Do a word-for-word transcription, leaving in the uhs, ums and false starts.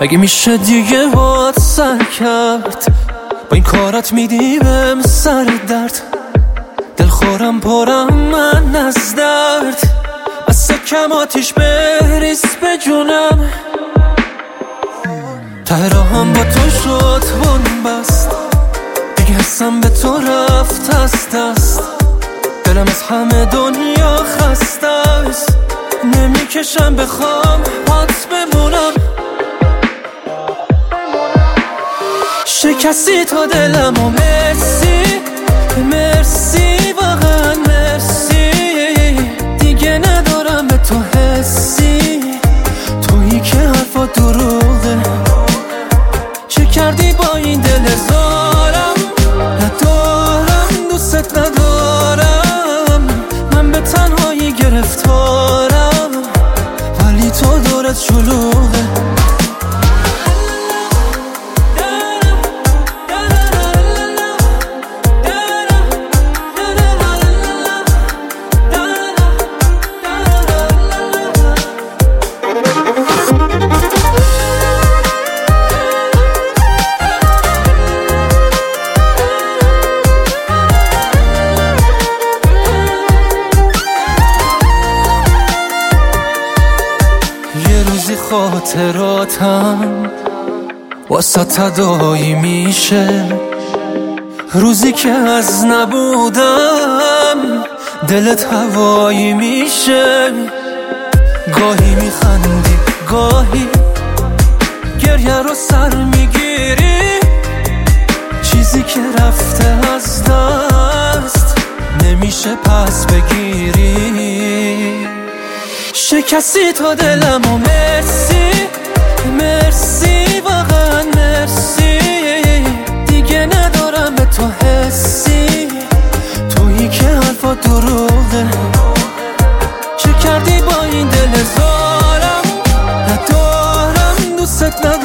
اگه میشه دیگه باید سر کرد، با این کارت میدی بهم سر درد. دلخورم پرم من از درد، از سکم آتیش بریز به جونم. ته راهم با تو شد بون بست، دیگه حسم به تو رفت از دست. دلم از همه دنیا خسته است، نمیکشم بخوام پات بمونم. شکستی تا دلم و مرسی مرسی واقعا مرسی. دیگه ندارم به تو حسی، تویی که حرفا دروغه. چه کردی با این دل زارم، ندارم دوست ندارم. من به تنهایی گرفتارم، ولی تو دورت شلوغه. خاطراتم واسه تدایی میشه، روزی که از نبودم دلت هوایی میشه. گاهی میخندی گاهی گریه رو سر میگیری، چیزی که رفته از دست نمیشه پس بگیری. شکستی تا دلم و مرسی مرسی واقعا مرسی. دیگه ندارم به تو حسی، تویی که حرفا دروغه. چه کردی با این دل زارم، ندارم دوست ندارم.